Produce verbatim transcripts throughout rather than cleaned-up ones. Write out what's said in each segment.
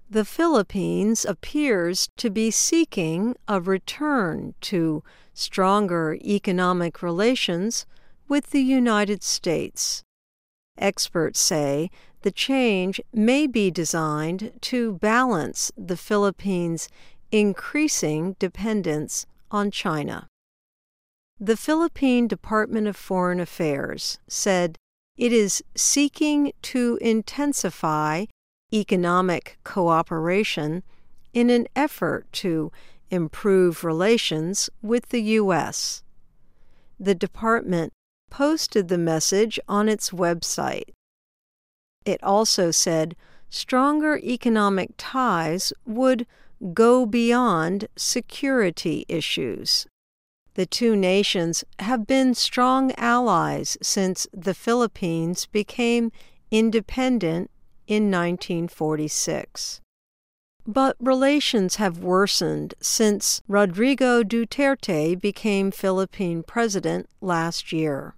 The Philippines appears to be seeking a return to stronger economic relations with the United States. Experts say the change may be designed to balance the Philippines' increasing dependence on China. The Philippine Department of Foreign Affairs said it is seeking to intensify economic cooperation in an effort to improve relations with the U S. The department posted the message on its website. It also said stronger economic ties would go beyond security issues. The two nations have been strong allies since the Philippines became independent in nineteen forty-six. But relations have worsened since Rodrigo Duterte became Philippine president last year.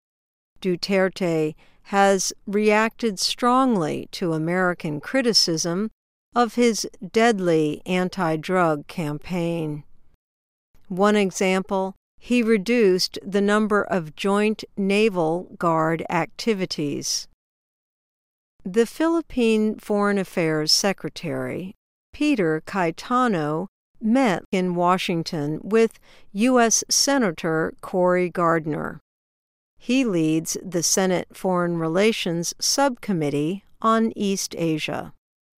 Duterte has reacted strongly to American criticism of his deadly anti-drug campaign. One example, he reduced the number of joint naval guard activities. The Philippine Foreign Affairs Secretary, Peter Cayetano, met in Washington with U S Senator Cory Gardner. He leads the Senate Foreign Relations Subcommittee on East Asia.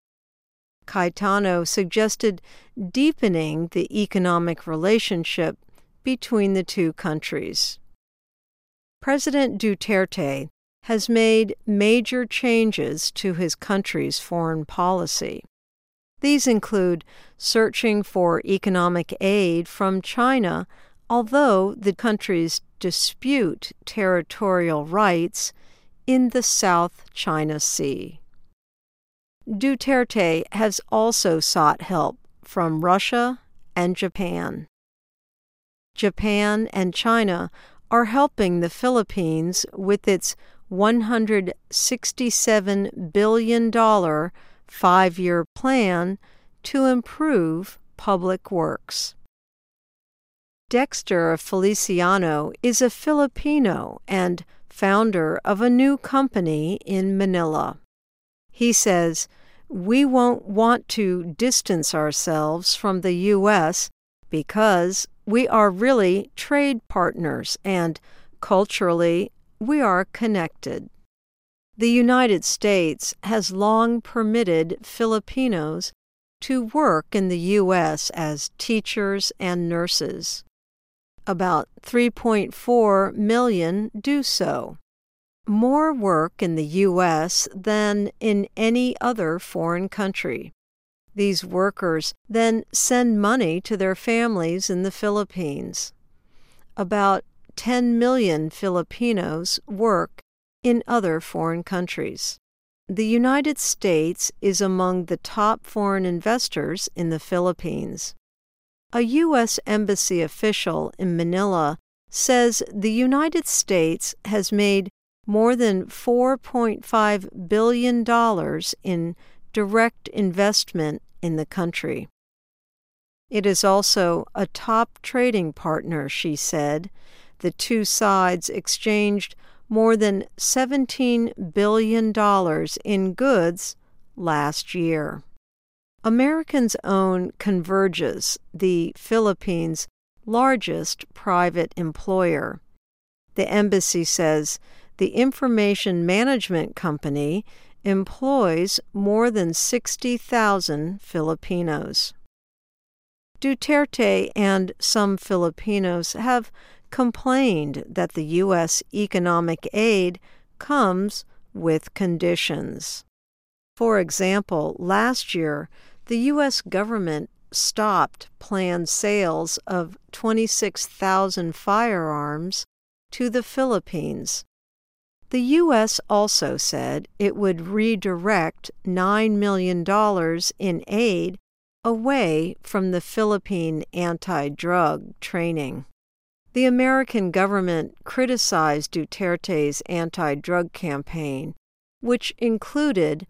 Cayetano suggested deepening the economic relationship between the two countries. President Duterte has made major changes to his country's foreign policy. These include searching for economic aid from China, although the countries dispute territorial rights in the South China Sea. Duterte has also sought help from Russia and Japan. Japan and China are helping the Philippines with its one hundred sixty-seven billion dollars five-year plan to improve public works. Dexter Feliciano is a Filipino and founder of a new company in Manila. He says, "We won't want to distance ourselves from the U S because we are really trade partners and culturally we are connected." The United States has long permitted Filipinos to work in the U S as teachers and nurses. About three point four million do so, more work in the U S than in any other foreign country. These workers then send money to their families in the Philippines. About ten million Filipinos work in other foreign countries. The United States is among the top foreign investors in the Philippines. A U S embassy official in Manila says the United States has made more than four point five billion dollars in direct investment in the country. It is also a top trading partner, she said. The two sides exchanged more than seventeen billion dollars in goods last year. Americans own Convergys, the Philippines' largest private employer. The embassy says the information management company employs more than sixty thousand Filipinos. Duterte and some Filipinos have complained that the U S economic aid comes with conditions. For example, last year, the U S government stopped planned sales of twenty-six thousand firearms to the Philippines. The U S also said it would redirect nine million dollars in aid away from the Philippine anti-drug training. The American government criticized Duterte's anti-drug campaign, which included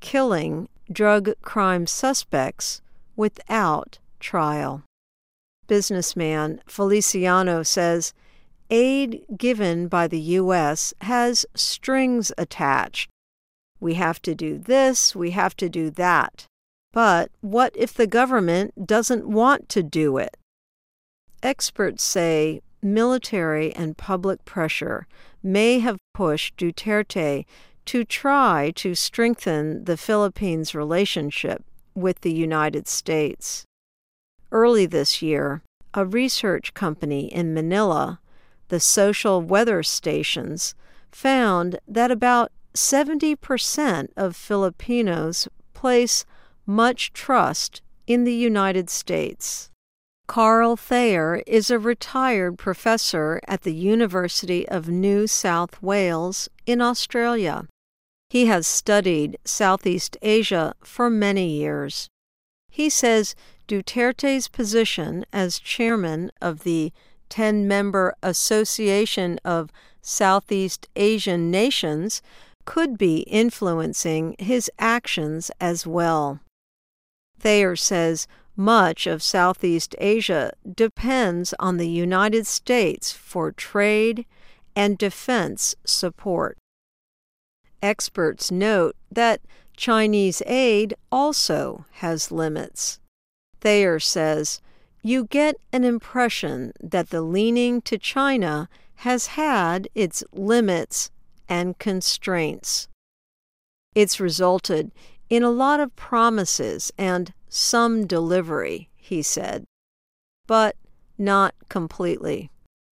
killing drug crime suspects without trial. Businessman Feliciano says aid given by the U S has strings attached. We have to do this, we have to do that. But what if the government doesn't want to do it? Experts say military and public pressure may have pushed Duterte to try to strengthen the Philippines' relationship with the United States. Early this year, a research company in Manila, the Social Weather Stations, found that about seventy percent of Filipinos place much trust in the United States. Carl Thayer is a retired professor at the University of New South Wales in Australia. He has studied Southeast Asia for many years. He says Duterte's position as chairman of the ten-member Association of Southeast Asian Nations could be influencing his actions as well. Thayer says much of Southeast Asia depends on the United States for trade and defense support. Experts note that Chinese aid also has limits. Thayer says, "You get an impression that the leaning to China has had its limits and constraints. It's resulted in a lot of promises and some delivery," he said, "but not completely."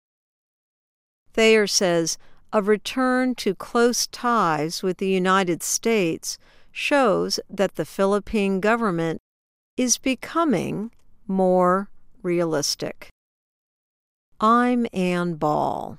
Thayer says a return to close ties with the United States shows that the Philippine government is becoming more realistic. I'm Ann Ball.